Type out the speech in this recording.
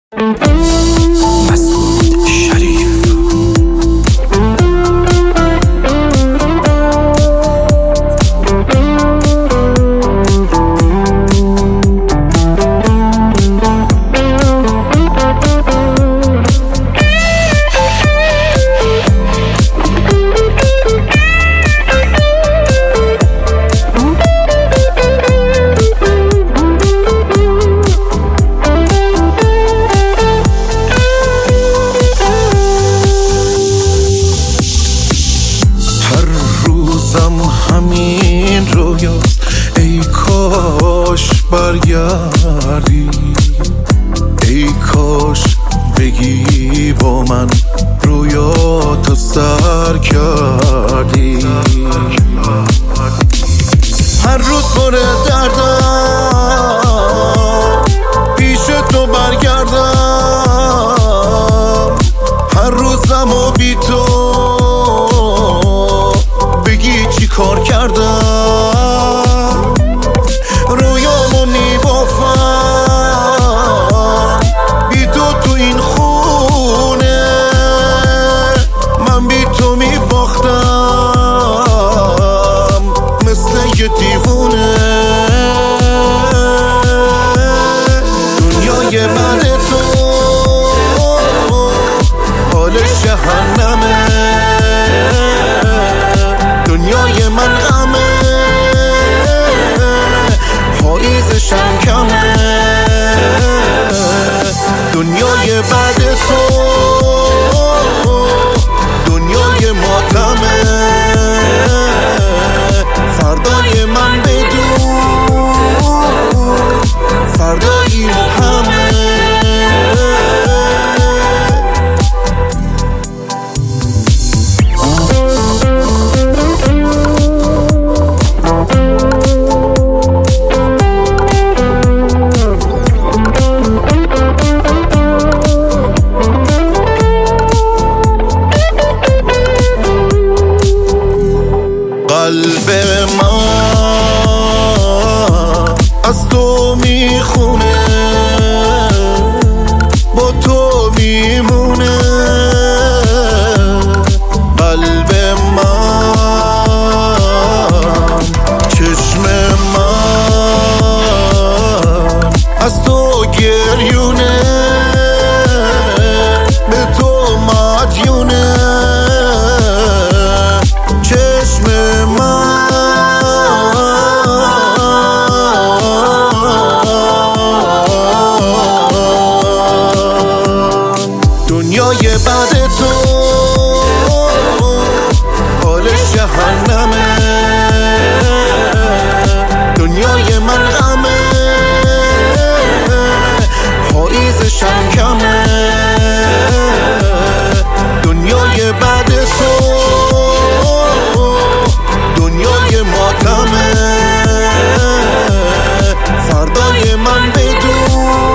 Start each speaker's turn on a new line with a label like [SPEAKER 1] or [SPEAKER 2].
[SPEAKER 1] مسعود شریف. همین رویاست، ای کاش برگردی، ای کاش بگی با من رویاتو سر کردی. هر روز پر دردم پیش تو برگردم، هر روزم و بی تو بگی چی کار کردم. رویامو میبافم بی تو این خونه، من بی تو میباختم مثل یه دیوونه. دنیای بعد تو حالش جهنمه، دنیای من غمه، پاییزشم کمه. دنیای بعد تو دنیای ماتمه، فردای من بدون فردای همه. قلب من از تو میخونه، با تو میمونه. قلب من، چشم من از تو گریونه، به تو مدیونه. دنیای بعد تو حالش جهنمه، دنیای من غمه، پاییزشم کمه. دنیای بعد تو دنیای ماتمه، فردای من بدون